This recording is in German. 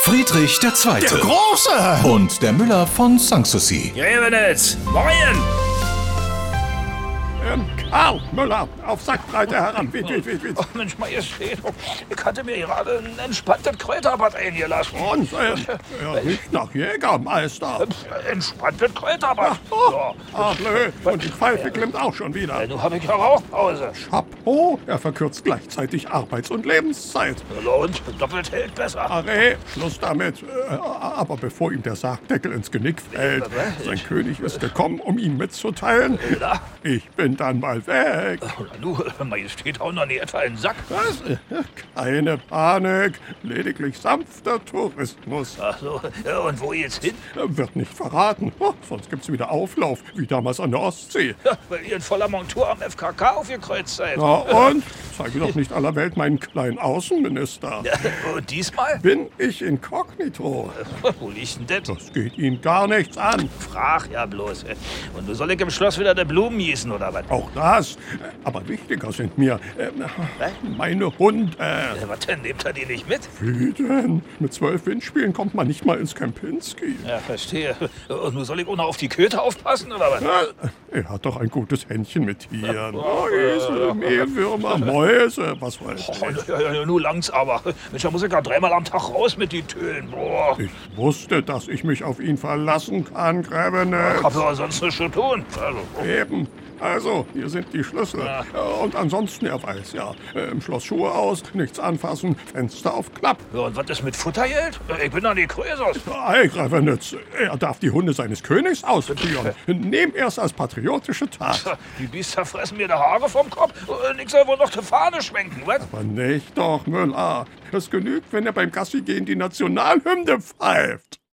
Friedrich II. Der Große! Und der Müller von Sanssouci. Grevenitz, moin! Karl Müller, auf Sackbreite heran. Wie. Oh, Mensch, Majestät, ich hatte mir gerade ein entspanntes Kräuterbad eingelassen. Und, er riecht nach Jägermeister. Entspanntes Kräuterbad? Ach, nö, und die Pfeife klemmt auch schon wieder. Nun habe ich ja Rauchpause. Chapeau, er verkürzt gleichzeitig Arbeits- und Lebenszeit. Und doppelt hält besser. Arre, Schluss damit. Aber bevor ihm der Sargdeckel ins Genick fällt, sein König ist gekommen, um ihm mitzuteilen, Na? ich bin dann mal weg. Du, Majestät, hauen doch nicht etwa in den Sack. Was? Keine Panik, lediglich sanfter Tourismus. Ach so, und wo geht's hin? Wird nicht verraten, sonst gibt's wieder Auflauf, wie damals an der Ostsee. Ja, weil ihr in voller Montur am FKK aufgekreuzt seid. Na und? Zeige doch nicht aller Welt meinen kleinen Außenminister. Ja, und diesmal? Bin ich inkognito? Wo liegt denn das? Das geht ihn gar nichts an. Frag ja bloß. Und du soll ich im Schloss wieder die Blumen gießen, oder was? Auch das. Aber wichtiger sind mir meine Hunde. Was denn, nehmt er die nicht mit? Wie denn? Mit 12 Windspielen kommt man nicht mal ins Kempinski. Ja, verstehe. Und nun soll ich auch noch auf die Köter aufpassen, oder was? Er hat doch ein gutes Händchen mit Tieren. Esel, Mehlwürmer, Mäuse, was weiß ich. Ja, nur langs aber. Mensch, da muss ich ja dreimal am Tag raus mit den Tölen. Boah. Ich wusste, dass ich mich auf ihn verlassen kann, Ich Grevenitz. hab ja sonst nichts zu tun. Also, Eben. Also, hier sind die Schlüssel. Ja. Und ansonsten, er weiß ja, im Schloss Schuhe aus, nichts anfassen, Fenster auf Klapp. ja, und was ist mit Futtergeld? Ich bin doch nicht Krösus. Ei, Grevenitz, er darf die Hunde seines Königs ausführen. Nehm er's als patriotische Tat. Die Biester fressen mir die Haare vom Kopf. Und ich soll wohl noch die Fahne schwenken, was? Aber nicht doch, Müller. Es genügt, wenn er beim Gassigehen die Nationalhymne pfeift.